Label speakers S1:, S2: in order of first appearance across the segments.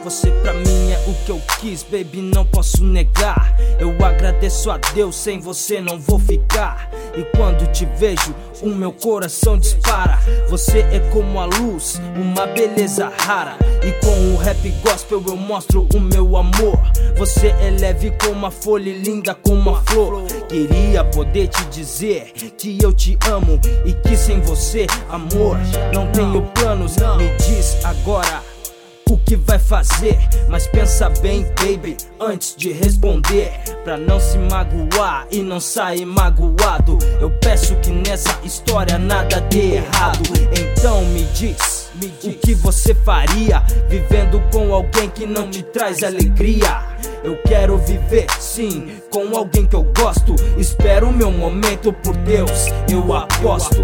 S1: Você pra mim é o que eu quis, baby, não posso negar. Eu agradeço a Deus, sem você não vou ficar. E quando te vejo, o meu coração dispara. Você é como a luz, uma beleza rara. E com o rap gospel eu mostro o meu amor. Você é leve como uma folha e linda como uma flor. Queria poder te dizer que eu te amo e que sem você, amor, não tenho planos. Me diz agora o que vai fazer, mas pensa bem, baby, antes de responder, pra não se magoar e não sair magoado. Eu peço que nessa história nada dê errado. Então me diz o que você faria vivendo com alguém que não te traz alegria. Eu quero viver, sim, com alguém que eu gosto. Espero o meu momento, por Deus, eu aposto.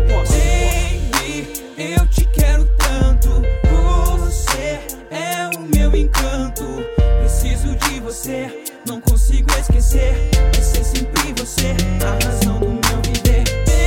S2: Baby, eu te quero tanto. Você é o meu encanto. Preciso de você, não consigo esquecer. Vai ser sempre você, a razão do meu viver.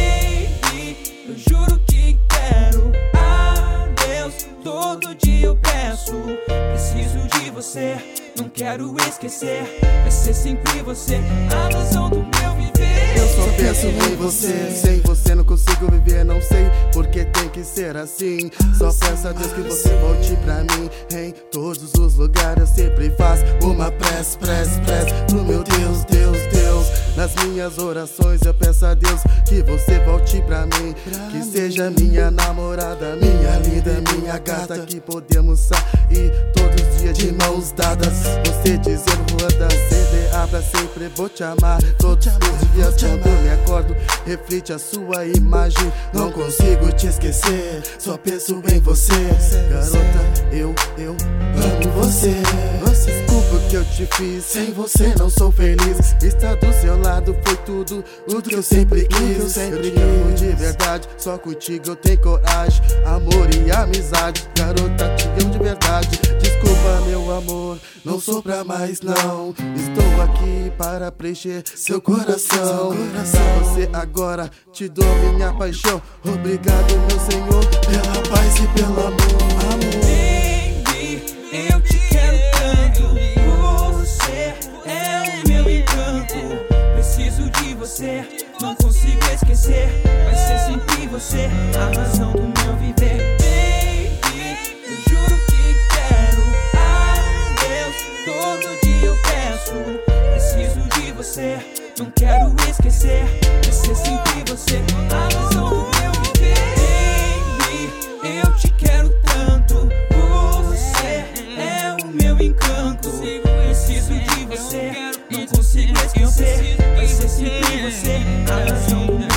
S2: Baby, eu juro que quero a Deus, todo dia eu peço. Preciso de você, não quero esquecer. Vai ser sempre você, a razão do meu viver.
S3: Eu só penso em você, sem você não consigo viver. Não sei porque tem que ser assim. Só peço a Deus que você volte pra mim. Em todos os lugares eu sempre faço uma prece pro meu Deus, Deus, Deus. Nas minhas orações eu peço a Deus que você volte pra mim. Que seja minha namorada, minha linda, minha gata. Que podemos sair todos os dias de mãos dadas. Você dizendo roda CDA pra sempre vou te amar. Todos os dias quando me acordo reflete a sua imagem. Não consigo te esquecer, só penso em você. Garota, eu amo você. Desculpa o que eu te fiz, sem você não sou feliz. Estar do seu lado foi tudo o que eu sempre quis. Eu te amo de verdade, só contigo eu tenho coragem. Amor e amizade, garota, te amo de verdade. Desculpa meu amor, não sou pra mais não. Estou aqui para preencher seu coração. Você agora te dou minha paixão. Obrigado meu Senhor pela paz e pelo amor.
S2: Baby, eu te quero tanto. Você é o meu encanto. Preciso de você, não consigo esquecer. Vai ser sempre você, a razão do meu viver. Baby, eu juro que quero a Deus, todo dia eu peço. Preciso de você, não quero esquecer. Vai ser sempre você, a razão do meu viver. Baby, eu te quero tanto. Você é o meu encanto. Preciso de você, não consigo esquecer. Vai ser sempre você, a razão do meu viver.